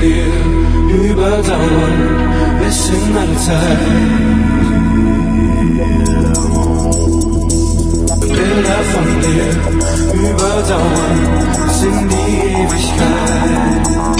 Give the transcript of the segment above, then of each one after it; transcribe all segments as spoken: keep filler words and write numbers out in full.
dir überdauern bis in alle Zeit. Bilder von dir überdauern bis in die Ewigkeit.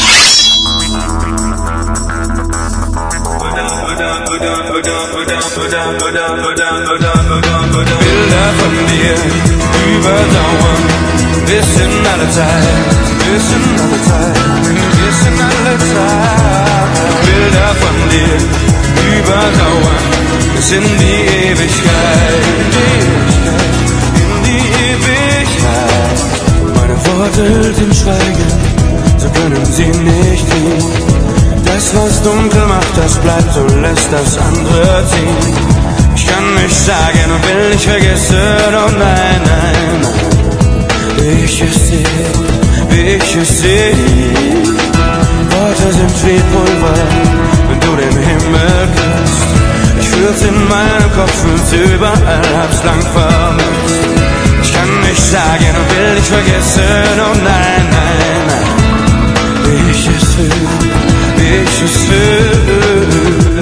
Bilder von dir überdauern bis in alle Zeit, bis in alle Zeit, bis in alle Zeit. Bilder von dir überdauern bis in die Ewigkeit, in die Ewigkeit. Meine Worte sind Schweigen, so können sie nicht fliehen. Das, was dunkel macht, das bleibt und lässt das andere ziehen. Ich kann nicht sagen und will nicht vergessen, oh nein, nein, nein. Ich es sehe, ich es sehe. Worte sind wie Pulver, wenn du den Himmel küsst. Ich fühl's in meinem Kopf, fühl's überall, hab's lang vermisst. Ich kann nicht sagen und will nicht vergessen, oh nein, nein, nein. Ich es will, ich es will.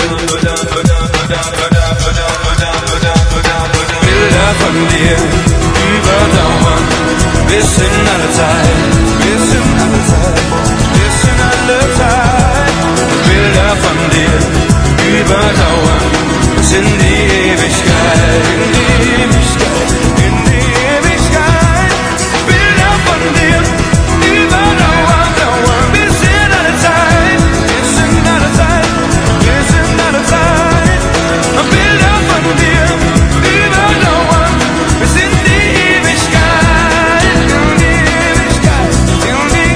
Bilder von dir überdauern bis in alle Zeit, bis in alle Zeit, bis in alle Zeit. Bilder von dir überdauern bis in die Ewigkeit, in die Ewigkeit, in die Ewigkeit. Bilder von dir überdauern, dauern bis in alle Zeit, bis in alle Zeit, bis in alle Zeit. Bilder von dir überdauern bis in die Ewigkeit, in die Ewigkeit, in die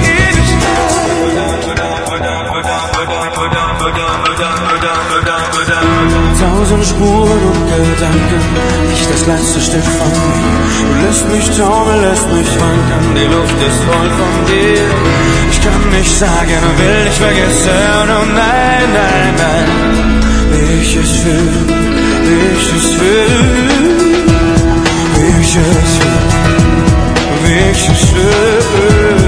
Ewigkeit. Tausend Spuren und Gedanken, nicht das kleinste Stück von mir. Du lässt mich taumeln, lässt mich wanken, die Luft ist voll von dir. Ich kann nicht sagen und will nicht vergessen, oh nein, nein, nein. Ich es will, ich es will, ich es will, ich es will.